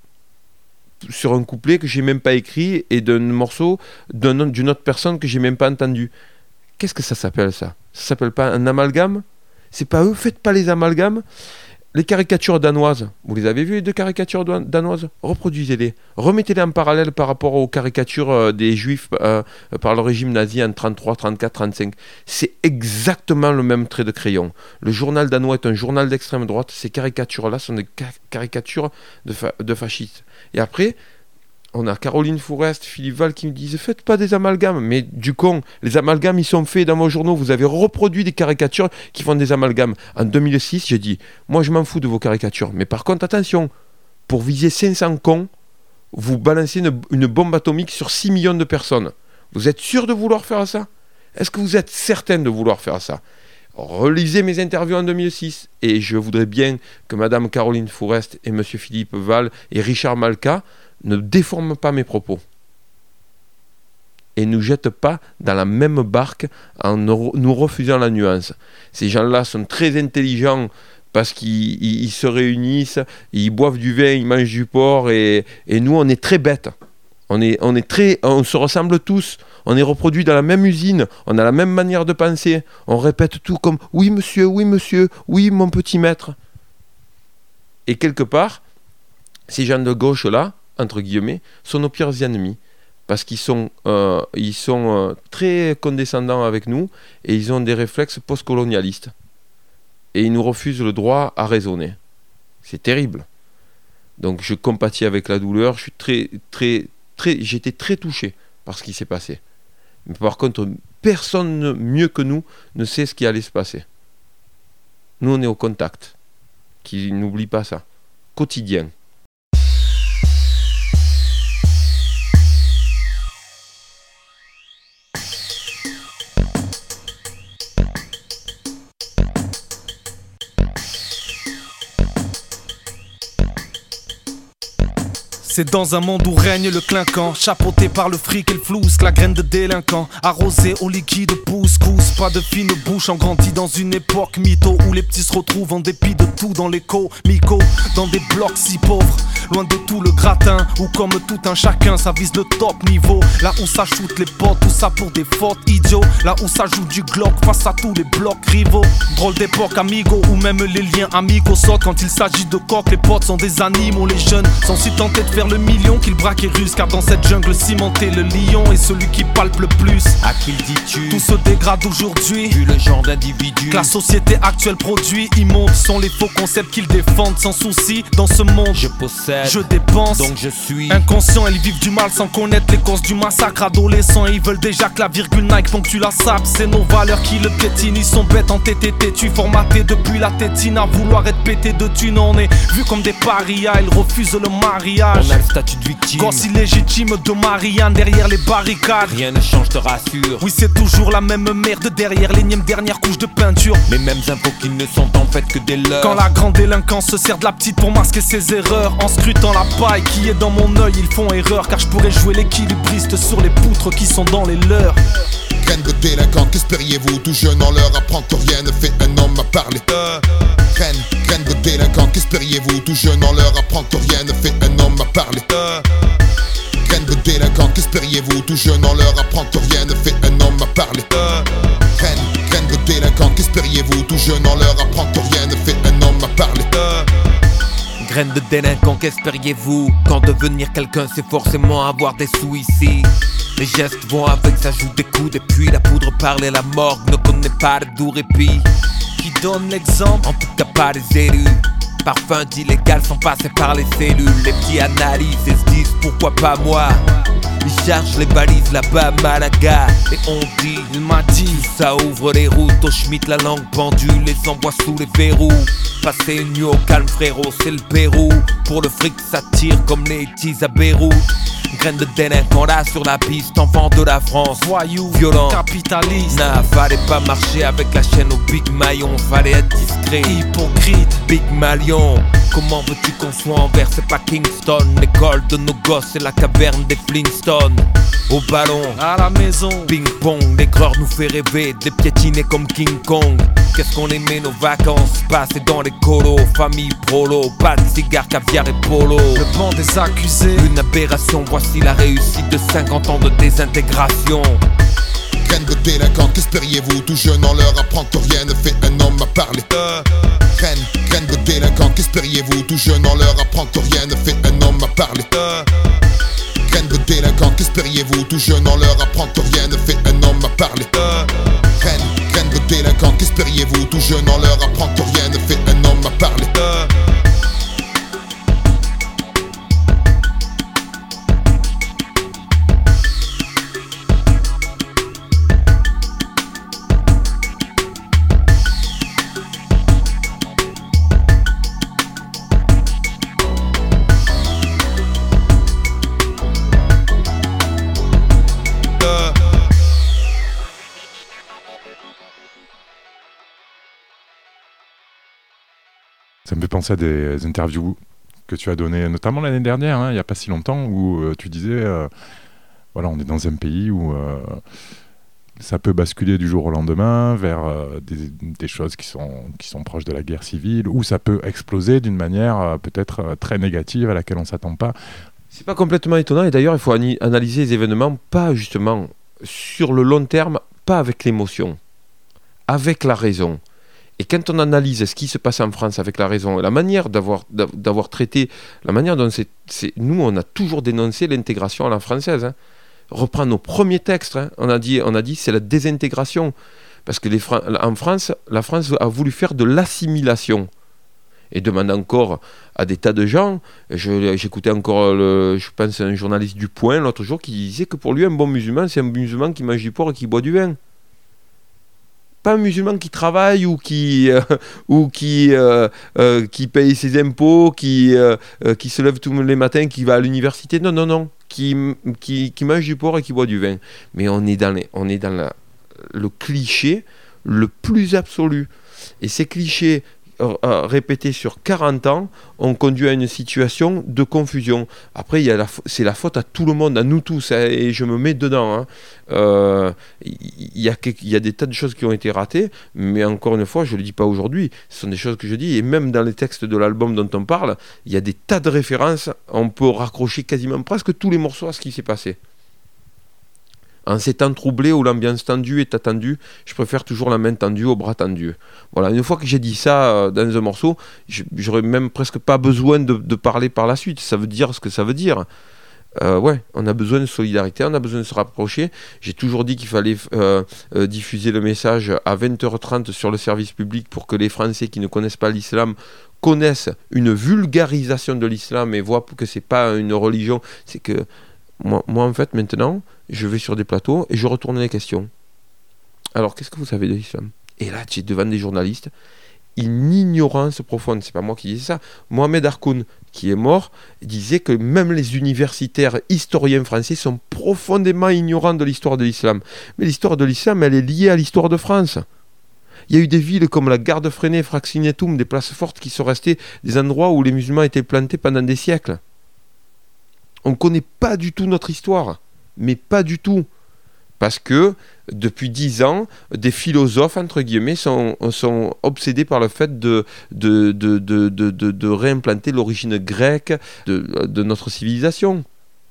Speaker 2: sur un couplet que j'ai même pas écrit et d'un morceau d'un, d'une autre personne que j'ai même pas entendu. Qu'est-ce que ça s'appelle, ça? Ça s'appelle pas un amalgame? C'est pas eux, faites pas les amalgames. Les caricatures danoises, vous les avez vues, les deux caricatures danoises? Reproduisez-les, remettez-les en parallèle par rapport aux caricatures euh, des juifs euh, par le régime nazi en trente-trois, trente-quatre, trente-cinq. C'est exactement le même trait de crayon. Le journal danois est un journal d'extrême droite, ces caricatures-là sont des ca- caricatures de, fa- de fascistes. Et après, on a Caroline Fourest, Philippe Val qui me disent « Faites pas des amalgames ». Mais du con, les amalgames, ils sont faits dans vos journaux. Vous avez reproduit des caricatures qui font des amalgames. En deux mille six, j'ai dit « Moi, je m'en fous de vos caricatures. Mais par contre, attention, pour viser cinq cents cons, vous balancez une, une bombe atomique sur six millions de personnes. Vous êtes sûr de vouloir faire ça? Est-ce que vous êtes certain de vouloir faire ça? Relisez mes interviews en deux mille six. Et je voudrais bien que Madame Caroline Fourest et Monsieur Philippe Val et Richard Malka ne déforment pas mes propos et ne nous jettent pas dans la même barque en nous refusant la nuance. Ces gens-là sont très intelligents parce qu'ils ils, ils se réunissent, ils boivent du vin, ils mangent du porc, et, et nous, on est très bêtes. On, est, on, est très, on se ressemble tous, on est reproduits dans la même usine, on a la même manière de penser, on répète tout comme « oui monsieur, oui monsieur, oui mon petit maître ». Et quelque part, ces gens de gauche-là, entre guillemets, sont nos pires ennemis, parce qu'ils sont, euh, ils sont euh, très condescendants avec nous, et ils ont des réflexes post-colonialistes. Et ils nous refusent le droit à raisonner. C'est terrible. Donc je compatis avec la douleur, je suis très, très, très, j'étais très touché par ce qui s'est passé. Mais par contre, personne mieux que nous ne sait ce qui allait se passer. Nous, on est au contact. Qu'ils n'oublient pas ça. Quotidien.
Speaker 7: C'est dans un monde où règne le clinquant, chapeauté par le fric et le flous, la graine de délinquant, arrosé au liquide pousse-cousse. Pas de fine bouche, on grandit dans une époque mytho où les petits se retrouvent en dépit de tout dans l'écho, mico, dans des blocs si pauvres, loin de tout le gratin, où comme tout un chacun, ça vise le top niveau. Là où ça shoot les potes, tout ça pour des fautes idiots. Là où ça joue du Glock face à tous les blocs rivaux. Drôle d'époque amigo, où même les liens amicaux sautent. Quand il s'agit de coq, les potes sont des animaux. Les jeunes sont si tentés de faire le million qu'ils braquent et rusent. Car dans cette jungle cimentée, le lion est celui qui palpe le plus.
Speaker 6: À qui le dis-tu?
Speaker 7: Tout se dégrade aujourd'hui,
Speaker 6: vu le genre d'individu
Speaker 7: que la société actuelle produit. Immondes sont les faux concepts qu'ils défendent sans souci. Dans ce monde,
Speaker 6: je possède,
Speaker 7: je dépense,
Speaker 6: donc je suis
Speaker 7: inconscient. Ils vivent du mal sans connaître les causes du massacre. Adolescents, ils veulent déjà que la virgule Nike ponctue la sable. C'est nos valeurs qui le piétinent. Ils sont bêtes en T T T. Tu formaté depuis la tétine à vouloir être pété de thunes. On est vu comme des parias. Ils refusent le mariage.
Speaker 6: On a le statut de victime,
Speaker 7: gosse illégitime de Marianne derrière les barricades.
Speaker 6: Rien ne change, te rassure.
Speaker 7: Oui, c'est toujours la même merde derrière l'énième dernière couche de peinture.
Speaker 6: Les mêmes infos qui ne sont en fait que des leurs.
Speaker 7: Quand la grande délinquance se sert de la petite pour masquer ses erreurs, en scrutant la paille qui est dans mon œil, ils font erreur. Car je pourrais jouer l'équilibriste sur les poutres qui sont dans les leurs.
Speaker 5: Graine de délinquant, qu'espériez-vous? Tout jeune, on leur apprend que rien ne fait un homme à parler. Graine, graine de délinquant, qu'espériez-vous? Tout jeune, on leur apprend que rien ne fait un homme à parler. Graine de délinquant, qu'espériez-vous? Tout jeune, on leur apprend que rien ne fait un homme à parler. Graine, graine de délinquant, qu'espériez-vous? Tout jeune, on leur apprend que rien ne fait un homme à parler.
Speaker 6: Graine de délinquant, qu'espériez-vous? Quand devenir quelqu'un, c'est forcément avoir des sous ici. Les gestes vont avec, ça joue des coups. Et puis la poudre parle et la morgue ne connaît pas de doux répit.
Speaker 7: Qui donne l'exemple?
Speaker 6: En tout cas pas les élus. Parfums d'illégal sont passés par les cellules. Les petits analysent et se disent pourquoi pas moi. Ils chargent les balises là-bas à Malaga. Et on dit,
Speaker 7: il m'a dit,
Speaker 6: ça ouvre les routes au Schmitt, la langue pendue, les envoie sous les verrous. Passer une nuit au calme frérot, c'est le Pérou. Pour le fric ça tire comme les teas à Beyrouth. Graine de délinquant là sur la piste, enfant de la France.
Speaker 7: Voyou,
Speaker 6: violent,
Speaker 7: capitaliste.
Speaker 6: Nah, fallait pas marcher avec la chaîne au big maillon. Fallait être discret,
Speaker 7: hypocrite,
Speaker 6: big malion. Comment veux-tu qu'on soit envers, c'est pas Kingston. L'école de nos gosses, c'est la caverne des Flintstones. Au ballon,
Speaker 7: à la maison,
Speaker 6: ping-pong. L'écreur nous fait rêver, des piétinés comme King Kong. Qu'est-ce qu'on aimait nos vacances, passées dans les colos. Famille prolo, pas de cigares, caviar et polo.
Speaker 7: Le banc des accusés,
Speaker 6: une aberration, voici la réussite de cinquante ans de désintégration.
Speaker 5: Graine de délinquant, qu'espériez-vous? Tout jeune, on leur apprend que rien ne fait un homme à parler. Graine, graine de délinquant, qu'espériez-vous? Tout jeune, on leur apprend que rien ne fait un homme à parler. Graine de délinquant, qu'espériez-vous? Tout jeune, on leur apprend que rien ne fait un homme à parler. Graine, graine de délinquant, qu'espériez-vous? Tout jeune, on leur apprend que rien ne fait un homme à parler.
Speaker 1: Ça me fait penser à des interviews que tu as données, notamment l'année dernière, hein, il n'y a pas si longtemps, où euh, tu disais, euh, voilà, on est dans un pays où euh, ça peut basculer du jour au lendemain vers euh, des, des choses qui sont, qui sont proches de la guerre civile, ou ça peut exploser d'une manière euh, peut-être euh, très négative à laquelle on ne s'attend pas.
Speaker 2: C'est pas complètement étonnant, et d'ailleurs il faut ani- analyser les événements, pas justement sur le long terme, pas avec l'émotion, avec la raison. Et quand on analyse ce qui se passe en France avec la raison, et la manière d'avoir, d'avoir traité, la manière dont c'est, c'est... Nous, on a toujours dénoncé l'intégration à la française. Hein. Reprends nos premiers textes, hein. on a dit, on a dit c'est la désintégration. Parce que les Fra... en France, la France a voulu faire de l'assimilation. Et demande encore à des tas de gens, je, j'écoutais encore, le, je pense, un journaliste du Point l'autre jour qui disait que pour lui, un bon musulman, c'est un musulman qui mange du porc et qui boit du vin. Pas un musulman qui travaille ou qui, euh, ou qui, euh, euh, qui paye ses impôts, qui, euh, euh, qui se lève tous les matins, qui va à l'université. Non, non, non. Qui, qui, qui mange du porc et qui boit du vin. Mais on est dans, les, on est dans la, le cliché le plus absolu. Et ces clichés, euh, répétées sur quarante ans ont conduit à une situation de confusion. Après, il y a la, c'est la faute à tout le monde, à nous tous, hein, et je me mets dedans. Hein. Euh, il, y a, il y a des tas de choses qui ont été ratées, mais encore une fois, je ne le dis pas aujourd'hui, ce sont des choses que je dis, et même dans les textes de l'album dont on parle, il y a des tas de références, on peut raccrocher quasiment presque tous les morceaux à ce qui s'est passé. En ces temps troublés où l'ambiance tendue est attendue, je préfère toujours la main tendue au bras tendu. Voilà, une fois que j'ai dit ça euh, dans un morceau, j'aurais même presque pas besoin de, de parler par la suite. Ça veut dire ce que ça veut dire. Euh, ouais, on a besoin de solidarité, on a besoin de se rapprocher. J'ai toujours dit qu'il fallait euh, euh, diffuser le message à vingt heures trente sur le service public pour que les Français qui ne connaissent pas l'islam connaissent une vulgarisation de l'islam et voient que c'est pas une religion. C'est que moi, moi, en fait, maintenant, je vais sur des plateaux et je retourne les questions. Alors, qu'est-ce que vous savez de l'islam ? Et là, tu es devant des journalistes, une ignorance profonde. C'est pas moi qui dis ça. Mohamed Harkoun, qui est mort, disait que même les universitaires historiens français sont profondément ignorants de l'histoire de l'islam. Mais l'histoire de l'islam, elle est liée à l'histoire de France. Il y a eu des villes comme la Garde Freinet, Fraxinetum, des places fortes qui sont restées des endroits où les musulmans étaient plantés pendant des siècles. On ne connaît pas du tout notre histoire, mais pas du tout. Parce que depuis dix ans, des philosophes, entre guillemets, sont, sont obsédés par le fait de, de, de, de, de, de, de réimplanter l'origine grecque de, de notre civilisation.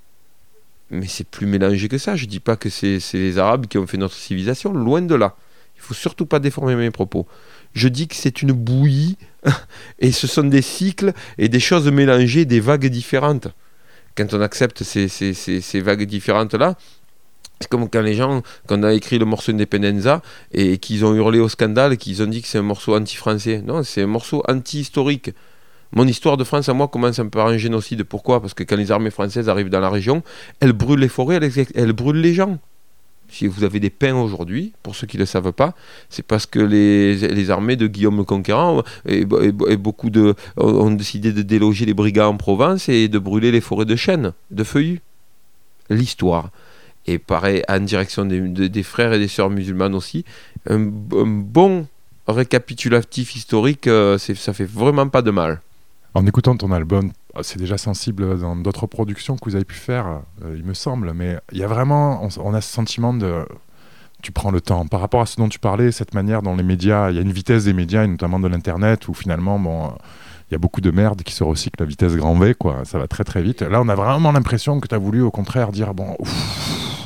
Speaker 2: Mais c'est plus mélangé que ça. Je ne dis pas que c'est, c'est les Arabes qui ont fait notre civilisation, loin de là. Il ne faut surtout pas déformer mes propos. Je dis que c'est une bouillie, et ce sont des cycles et des choses mélangées, des vagues différentes. Quand on accepte ces, ces, ces, ces vagues différentes-là, c'est comme quand les gens, quand on a écrit le morceau Independenza et qu'ils ont hurlé au scandale et qu'ils ont dit que c'est un morceau anti-français. Non, c'est un morceau anti-historique. Mon histoire de France à moi commence par un génocide. Pourquoi ? Parce que quand les armées françaises arrivent dans la région, elles brûlent les forêts, elles, elles brûlent les gens. Si vous avez des pins aujourd'hui, pour ceux qui ne le savent pas, c'est parce que les, les armées de Guillaume le Conquérant et, et, et beaucoup de, ont décidé de déloger les brigands en Provence et de brûler les forêts de chênes, de feuillus. L'histoire. Et pareil, en direction des, des, des frères et des sœurs musulmanes aussi, un, un bon récapitulatif historique, euh, c'est, ça fait vraiment pas de mal.
Speaker 1: En écoutant ton album, c'est déjà sensible dans d'autres productions que vous avez pu faire, euh, il me semble, mais il y a vraiment, on, on a ce sentiment de, tu prends le temps. Par rapport à ce dont tu parlais, cette manière dont les médias, il y a une vitesse des médias, et notamment de l'internet, où finalement, bon, il y a beaucoup de merde qui se recycle à vitesse grand V, quoi. Ça va très très vite. Là, on a vraiment l'impression que tu as voulu, au contraire, dire, bon, ouf,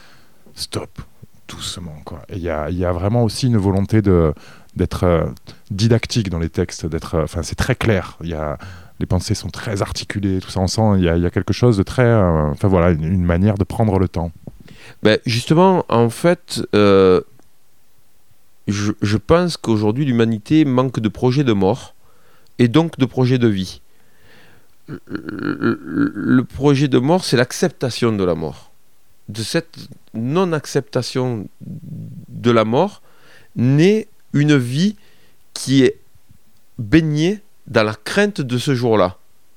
Speaker 1: stop, doucement, quoi. Et il y a, y a vraiment aussi une volonté de, d'être euh, didactique dans les textes, d'être, enfin, euh, c'est très clair. Il y a les pensées sont très articulées, tout ça, on sent, il y, y a quelque chose de très... Enfin euh, voilà, une, une manière de prendre le temps.
Speaker 2: Ben, justement, en fait, euh, je, je pense qu'aujourd'hui, l'humanité manque de projets de mort, et donc de projets de vie. Le, le, le projet de mort, c'est l'acceptation de la mort. De cette non-acceptation de la mort, naît une vie qui est baignée dans la crainte de ce jour-là.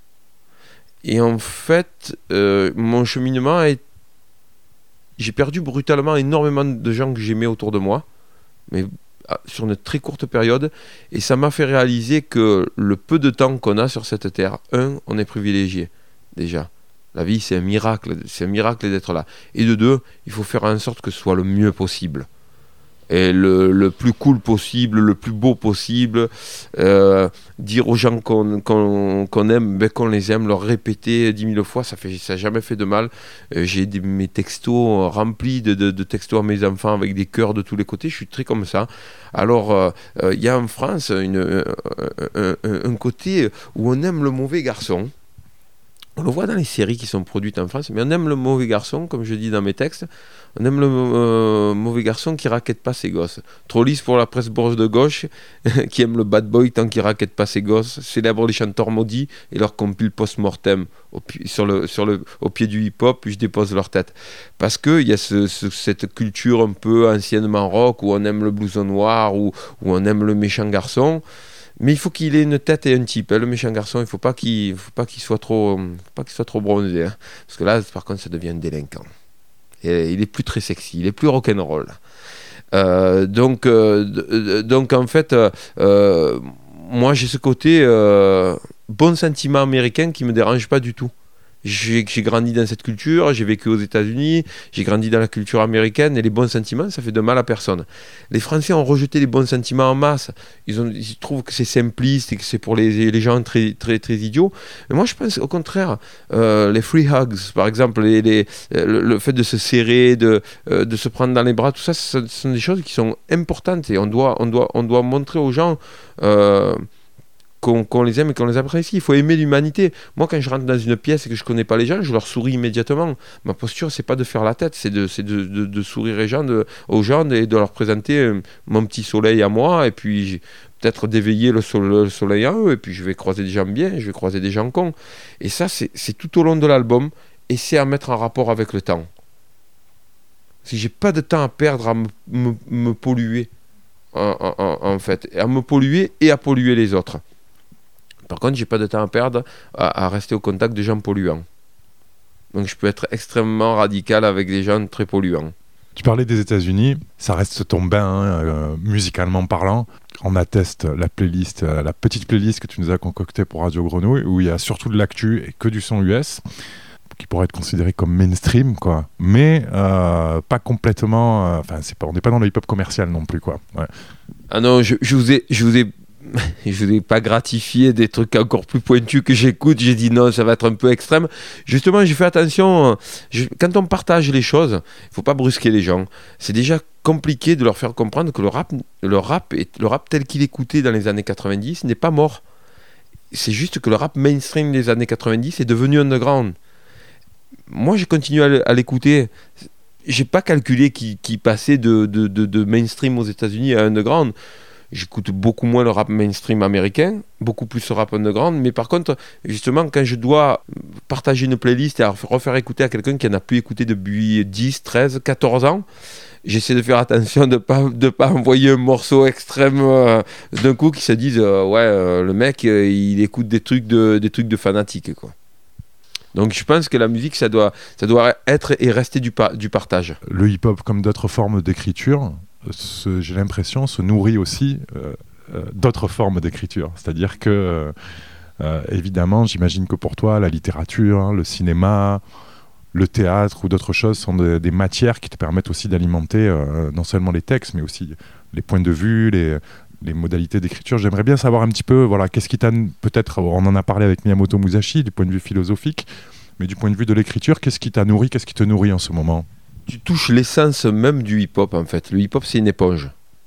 Speaker 2: Et en fait, euh, mon cheminement a été... J'ai perdu brutalement énormément de gens que j'aimais autour de moi, mais sur une très courte période, et ça m'a fait réaliser que le peu de temps qu'on a sur cette terre, un, on est privilégié, déjà. La vie, c'est un miracle, c'est un miracle d'être là. Et de deux, il faut faire en sorte que ce soit le mieux possible. Et le, le plus cool possible, le plus beau possible, euh, dire aux gens qu'on, qu'on, qu'on aime, ben qu'on les aime, leur répéter dix mille fois, ça fait, ça n'a jamais fait de mal. Euh, j'ai des, mes textos remplis de, de, de textos à mes enfants avec des cœurs de tous les côtés, je suis très comme ça. Alors, il euh, euh, y a en France une, euh, un, un, un côté où on aime le mauvais garçon. On le voit dans les séries qui sont produites en France, mais on aime le mauvais garçon, comme je dis dans mes textes. On aime le euh, mauvais garçon qui raquette pas ses gosses. Trop lisse pour la presse bourge de gauche, qui aime le bad boy tant qu'il raquette pas ses gosses. Célèbre les chanteurs maudits et leur compile post-mortem au, pi- sur le, sur le, au pied du hip-hop, puis je dépose leur tête. Parce qu'il y a ce, ce, cette culture un peu anciennement rock, où on aime le blouson noir, où, où on aime le méchant garçon. Mais il faut qu'il ait une tête et un type. Hein. Le méchant garçon, il ne faut pas qu'il, faut pas qu'il soit trop, faut pas qu'il soit trop bronzé. Hein. Parce que là, par contre, ça devient un délinquant. Et il est plus très sexy, il est plus rock'n'roll. Euh, donc, euh, donc, en fait, euh, moi, j'ai ce côté euh, bon sentiment américain qui me dérange pas du tout. J'ai, j'ai grandi dans cette culture, j'ai vécu aux États-Unis, j'ai grandi dans la culture américaine, et les bons sentiments, ça fait de mal à personne. Les Français ont rejeté les bons sentiments en masse. Ils, ont, ils trouvent que c'est simpliste et que c'est pour les, les gens très, très, très idiots. Mais moi, je pense au contraire, euh, les free hugs, par exemple, les, les, le, le fait de se serrer, de, euh, de se prendre dans les bras, tout ça, ce sont des choses qui sont importantes, et on doit, on doit, on doit montrer aux gens... Euh, Qu'on, qu'on les aime et qu'on les apprécie. Il faut aimer l'humanité. Moi, quand je rentre dans une pièce et que je ne connais pas les gens, je leur souris immédiatement. Ma posture, c'est pas de faire la tête, c'est de, c'est de, de, de sourire aux gens, de, aux gens et de leur présenter euh, mon petit soleil à moi, et puis peut-être d'éveiller le, sol, le soleil en eux, et puis je vais croiser des gens bien, je vais croiser des gens cons. Et ça, c'est, c'est tout au long de l'album, et c'est à mettre en rapport avec le temps. Si j'ai pas de temps à perdre à me, me, me polluer, en, en, en fait, à me polluer et à polluer les autres. Par contre, j'ai pas de temps à perdre à, à rester au contact de gens polluants. Donc je peux être extrêmement radical avec des gens très polluants.
Speaker 1: Tu parlais des États-Unis, ça reste ton bain, hein, euh, musicalement parlant. On atteste la playlist, euh, la petite playlist que tu nous as concoctée pour Radio Grenouille, où il y a surtout de l'actu et que du son U S, qui pourrait être considéré comme mainstream, quoi. Mais euh, pas complètement. Enfin, euh, c'est pas, on n'est pas dans le hip-hop commercial non plus, quoi. Ouais.
Speaker 2: Ah non, je, je vous ai, je vous ai. Je ne vais pas gratifier des trucs encore plus pointus que j'écoute. J'ai dit non, ça va être un peu extrême. Justement, j'ai fait attention. Je, quand on partage les choses, il ne faut pas brusquer les gens. C'est déjà compliqué de leur faire comprendre que le rap, le rap, est, le rap tel qu'il écoutait dans les années quatre-vingt-dix n'est pas mort. C'est juste que le rap mainstream des années quatre-vingt-dix est devenu underground. Moi, j'ai continué à, à l'écouter. J'ai pas calculé qu'il, qu'il passait de, de, de, de mainstream aux États-Unis à underground. J'écoute beaucoup moins le rap mainstream américain, beaucoup plus le rap underground, mais par contre, justement, quand je dois partager une playlist et refaire écouter à quelqu'un qui n'en a plus écouté depuis dix, treize, quatorze ans, j'essaie de faire attention de ne pas, de pas envoyer un morceau extrême euh, d'un coup qui se dise euh, ouais, euh, le mec, euh, il écoute des trucs de, des trucs de fanatique, quoi. Donc je pense que la musique, ça doit, ça doit être et rester du, pa- du partage.
Speaker 1: Le hip-hop, comme d'autres formes d'écriture, Ce, j'ai l'impression, se nourrit aussi euh, euh, d'autres formes d'écriture. C'est-à-dire que, euh, euh, évidemment, j'imagine que pour toi, la littérature, hein, le cinéma, le théâtre ou d'autres choses sont de, des matières qui te permettent aussi d'alimenter euh, non seulement les textes, mais aussi les points de vue, les, les modalités d'écriture. J'aimerais bien savoir un petit peu, voilà, qu'est-ce qui t'a, peut-être, on en a parlé avec Miyamoto Musashi, du point de vue philosophique, mais du point de vue de l'écriture, qu'est-ce qui t'a nourri, qu'est-ce qui te nourrit en ce moment ?
Speaker 2: Tu touches l'essence même du hip-hop, en fait. Le hip-hop, c'est une éponge.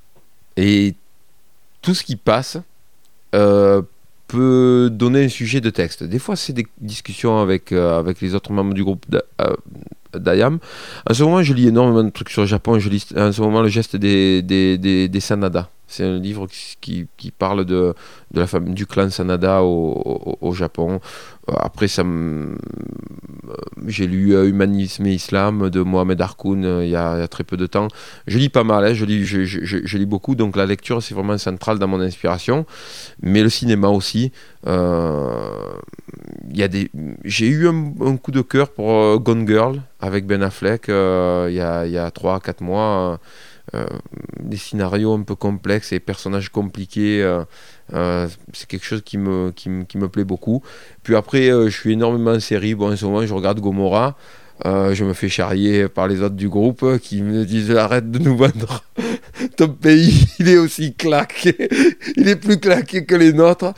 Speaker 2: Et tout ce qui passe euh, peut donner un sujet de texte. Des fois, c'est des discussions avec, euh, avec les autres membres du groupe d'A- euh, d'I A M. En ce moment, je lis énormément de trucs sur le Japon. Je lis en ce moment le geste des, des, des, des Sanada. C'est un livre qui, qui, qui parle de, de la famille, du clan Sanada au, au, au Japon. Après, ça m... j'ai lu euh, Humanisme et Islam de Mohamed Harkoun euh, il, y a, il y a très peu de temps. Je lis pas mal, hein, je, lis, je, je, je, je lis beaucoup, donc la lecture, c'est vraiment central dans mon inspiration. Mais le cinéma aussi. Euh, il y a des... J'ai eu un, un coup de cœur pour euh, Gone Girl avec Ben Affleck euh, il y a, il y a trois à quatre mois. Euh, Euh, des scénarios un peu complexes et personnages compliqués, euh, euh, c'est quelque chose qui me, qui, me, qui me plaît beaucoup. Puis après, euh, je suis énormément en série. Bon, en ce moment, je regarde Gomorrah. Euh, je me fais charrier par les autres du groupe qui me disent arrête de nous vendre ton pays, il est aussi claqué, il est plus claqué que les nôtres,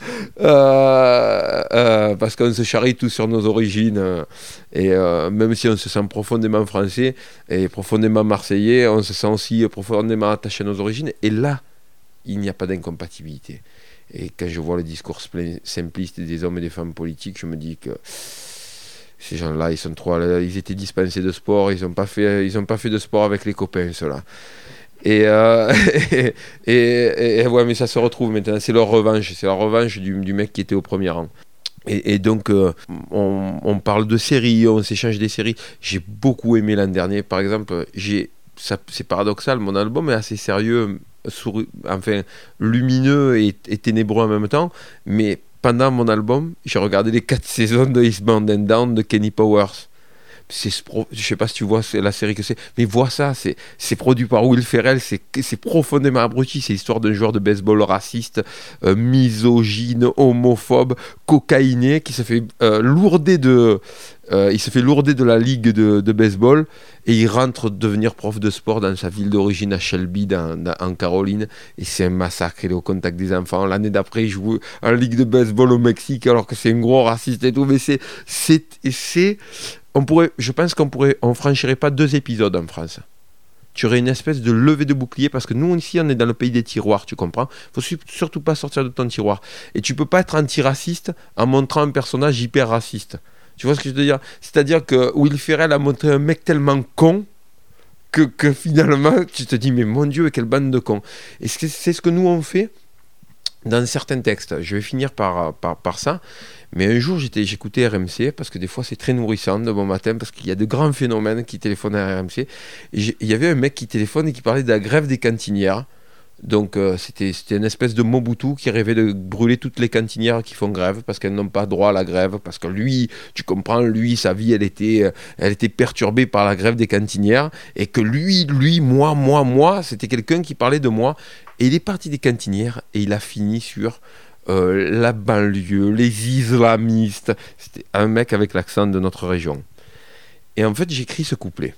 Speaker 2: euh, euh, parce qu'on se charrie tous sur nos origines, et euh, même si on se sent profondément français et profondément marseillais, on se sent aussi profondément attaché à nos origines, et là, il n'y a pas d'incompatibilité. Et quand je vois le discours simpliste des hommes et des femmes politiques, je me dis que ces gens-là, ils sont trop, ils étaient dispensés de sport, ils n'ont pas fait, ils ont pas fait de sport avec les copains, ceux-là. Et, euh, et, et, et ouais, mais ça se retrouve maintenant. C'est leur revanche, c'est la revanche du, du mec qui était au premier rang. Et, et donc, euh, on, on parle de séries, on s'échange des séries. J'ai beaucoup aimé l'an dernier, par exemple. J'ai, ça, c'est paradoxal, mon album est assez sérieux, souri, enfin lumineux et, et ténébreux en même temps, mais pendant mon album, j'ai regardé les quatre saisons de Eastbound and Down de Kenny Powers. c'est, je sais pas si tu vois c'est la série que c'est, mais vois ça, c'est, c'est produit par Will Ferrell, c'est, c'est profondément abruti, c'est l'histoire d'un joueur de baseball raciste, euh, misogyne, homophobe, cocaïné, qui se fait euh, lourder de, euh, il se fait lourder de la ligue de, de baseball, et il rentre devenir prof de sport dans sa ville d'origine à Shelby, dans, dans, en Caroline, et c'est un massacre, il est au contact des enfants. L'année d'après, il joue en ligue de baseball au Mexique, alors que c'est un gros raciste et tout, mais c'est, c'est, c'est On pourrait, je pense qu'on pourrait, on franchirait pas deux épisodes en France. Tu aurais une espèce de levée de bouclier parce que nous ici on est dans le pays des tiroirs, tu comprends ? Faut surtout pas sortir de ton tiroir. Et tu peux pas être antiraciste en montrant un personnage hyper raciste. Tu vois ce que je veux dire ? C'est-à-dire que Will Ferrell a montré un mec tellement con que, que finalement tu te dis mais mon Dieu quelle bande de cons. Et c'est, c'est ce que nous on fait dans certains textes. Je vais finir par, par, par ça. Mais un jour, j'étais, j'écoutais R M C, parce que des fois, c'est très nourrissant de bon matin, parce qu'il y a de grands phénomènes qui téléphonent à R M C. Et il y avait un mec qui téléphone et qui parlait de la grève des cantinières. Donc, euh, c'était, c'était une espèce de Mobutu qui rêvait de brûler toutes les cantinières qui font grève, parce qu'elles n'ont pas droit à la grève, parce que lui, tu comprends, lui, sa vie, elle était, elle était perturbée par la grève des cantinières, et que lui, lui, moi, moi, moi, c'était quelqu'un qui parlait de moi. Et il est parti des cantinières, et il a fini sur... Euh, la banlieue, les islamistes. C'était un mec avec l'accent de notre région. Et en fait, j'écris ce couplet.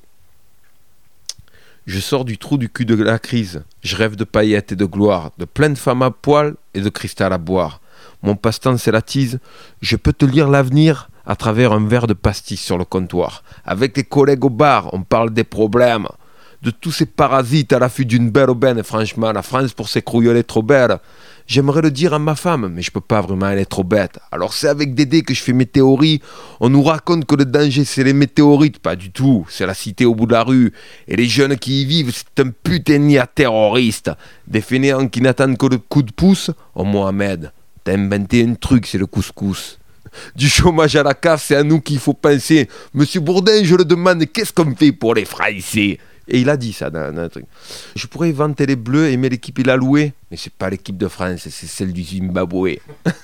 Speaker 2: Je sors du trou du cul de la crise. Je rêve de paillettes et de gloire, de pleines femmes à poil et de cristal à boire. Mon passe-temps, c'est la tise. Je peux te lire l'avenir à travers un verre de pastis sur le comptoir. Avec les collègues au bar, on parle des problèmes. De tous ces parasites à l'affût d'une belle aubaine. Franchement, la France, pour s'écrouiller, elle est trop belle. J'aimerais le dire à ma femme, mais je peux pas vraiment, elle est trop bête. Alors c'est avec Dédé que je fais mes théories. On nous raconte que le danger c'est les météorites. Pas du tout, c'est la cité au bout de la rue. Et les jeunes qui y vivent, c'est un putain à terroriste. Des fainéants qui n'attendent que le coup de pouce. Oh Mohamed, t'as inventé un truc, c'est le couscous. Du chômage à la casse, c'est à nous qu'il faut penser. Monsieur Bourdin, je le demande, qu'est-ce qu'on fait pour les Français ? Et il a dit ça dans, dans un truc. Je pourrais vanter les Bleus, aimer l'équipe et la louer, mais c'est pas l'équipe de France, c'est celle du Zimbabwe.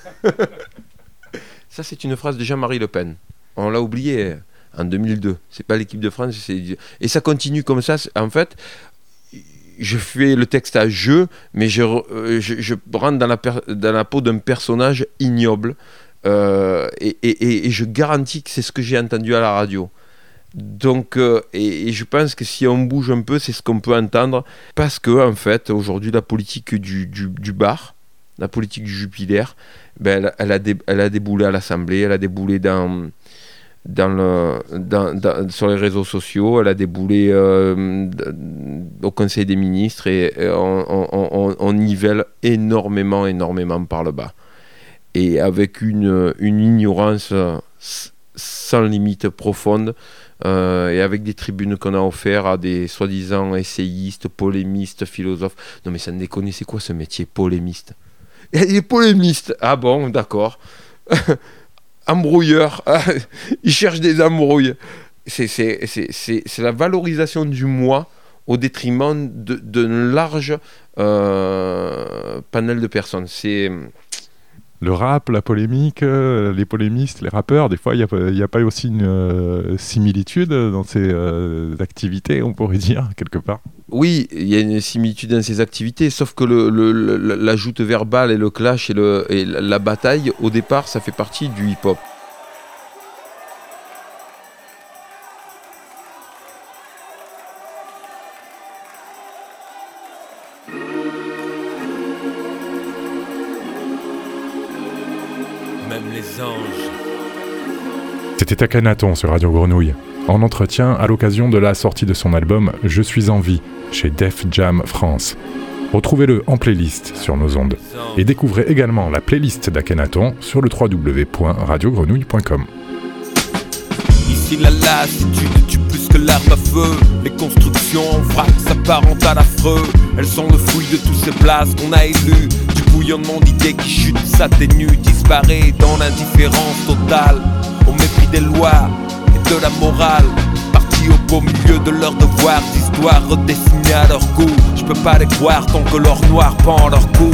Speaker 2: Ça, c'est une phrase de Jean-Marie Le Pen. On l'a oublié en deux mille deux. C'est pas l'équipe de France, c'est... Et ça continue comme ça. En fait, je fais le texte à jeu, mais je, je, je rentre dans la, per... dans la peau d'un personnage ignoble. Euh, et, et, et je garantis que c'est ce que j'ai entendu à la radio. Donc, euh, et, et je pense que si on bouge un peu, c'est ce qu'on peut entendre, parce que en fait, aujourd'hui, la politique du, du, du bar, la politique du Jupiler, ben, elle, elle, a dé, elle a déboulé à l'Assemblée, elle a déboulé dans, dans le, dans, dans, sur les réseaux sociaux, elle a déboulé euh, au Conseil des ministres, et, et on, on, on, on nivelle énormément, énormément par le bas. Et avec une, une ignorance sans limite profonde, Euh, et avec des tribunes qu'on a offertes à des soi-disant essayistes, polémistes, philosophes. Non mais ça ne déconne, c'est quoi ce métier, polémiste ? Il est polémiste. Ah bon, d'accord. Embrouilleur. Il cherche des embrouilles. C'est, c'est, c'est, c'est, c'est la valorisation du moi au détriment de, d'un large euh, panel de personnes. C'est...
Speaker 1: Le rap, la polémique, euh, les polémistes, les rappeurs, des fois, il n'y a, a pas aussi une euh, similitude dans ces euh, activités, on pourrait dire, quelque part.
Speaker 2: Oui, il y a une similitude dans ces activités, sauf que le, le, le, la joute verbale et le clash et, le, et la bataille, au départ, ça fait partie du hip-hop.
Speaker 6: Même les anges.
Speaker 1: C'était Akhenaton sur Radio Grenouille, en entretien à l'occasion de la sortie de son album « Je suis en vie » chez Def Jam France. Retrouvez-le en playlist sur nos ondes. Et découvrez également la playlist d'Akhenaton sur le w w w point radio grenouille point com.
Speaker 6: Ici la lassitude tue plus que l'arme à feu. Les constructions en vrac s'apparentent à l'affreux. Elles sont le fruit de tous ces blases qu'on a élus. Du bouillonnement d'idées qui chutent, s'atténue, disparaît dans l'indifférence totale. Au mépris des lois et de la morale. Partis au beau milieu de leurs devoirs d'histoire redessinés à leur goût. Je peux pas les croire tant que l'or noir pend leur cou.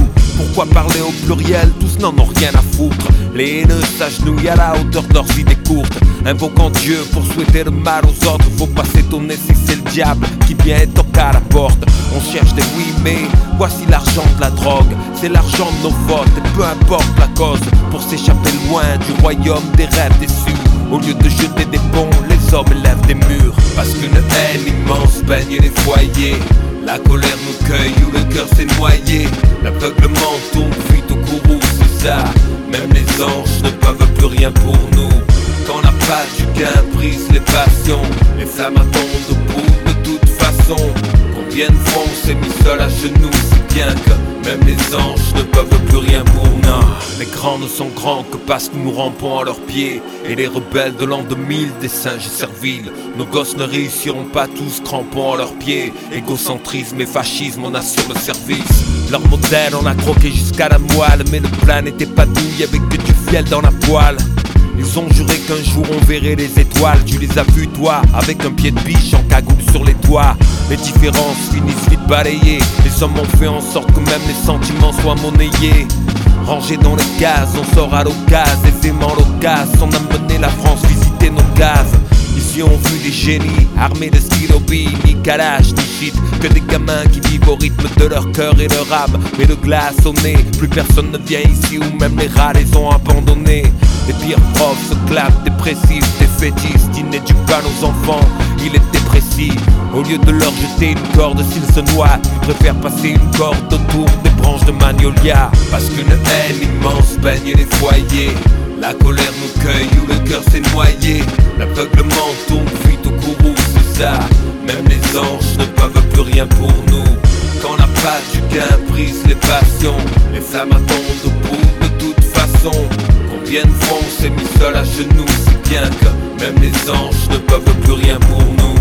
Speaker 6: pourquoi parler au pluriel? Tous n'en ont rien à foutre. Les haineux s'agenouillent à la hauteur de leurs idées courtes, invoquant Dieu pour souhaiter le mal aux autres. Faut pas s'étonner si c'est le diable qui vient et toque à la porte. On cherche des oui mais voici l'argent de la drogue. C'est l'argent de nos votes et peu importe la cause, pour s'échapper loin du royaume des rêves déçus. Au lieu de jeter des ponts, les hommes élèvent des murs. Parce qu'une haine immense baigne les foyers. La colère nous cueille où le cœur s'est noyé. L'aveuglement tombe vite au courroux, c'est ça. Même les anges ne peuvent plus rien pour nous. Quand la pâte du gain brise les passions, les flammes attendent debout de toute façon. Combien de fois on s'est mis seul à genoux, si bien que même les anges ne peuvent plus rien pour nous. Les grands ne sont grands que parce que nous rampons à leurs pieds. Et les rebelles de l'an deux mille, des singes serviles. Nos gosses ne réussiront pas tous crampons à leurs pieds. Égocentrisme et fascisme, on assure le service. Leur modèle on a croqué jusqu'à la moelle, mais le plat n'était pas doux, y'avait que du fiel dans la poêle. Ils ont juré qu'un jour on verrait les étoiles. Tu les as vus toi, avec un pied de biche en cagoule sur les toits. Les différences finissent vite balayées. Les hommes ont fait en sorte que même les sentiments soient monnayés. Rangés dans les cases, on sort à l'occasion. Aisément l'occasion, on a mené la France visiter nos cases. Ici on vu des génies, armés de stylo billes, ni calage, ni shit. Que des gamins qui vivent au rythme de leur cœur et leur âme. Mais de glace au nez, plus personne ne vient ici, ou même les rats les ont abandonnés. Les pires profs se clapent, dépressifs, des fétistes. Ils n'éduquent pas nos enfants, il est précis. Au lieu de leur jeter une corde s'ils se noient, ils préfèrent passer une corde autour des branches de magnolia. Parce qu'une haine immense baigne les foyers. La colère nous cueille où le cœur s'est noyé. L'aveuglement tombe vite au courroux, c'est ça. Même les anges ne peuvent plus rien pour nous. Quand la pâte du gain brise les passions, les flammes attendent debout de toute façon. Combien de fois on s'est mis seul à genoux, si bien que même les anges ne peuvent plus rien pour nous.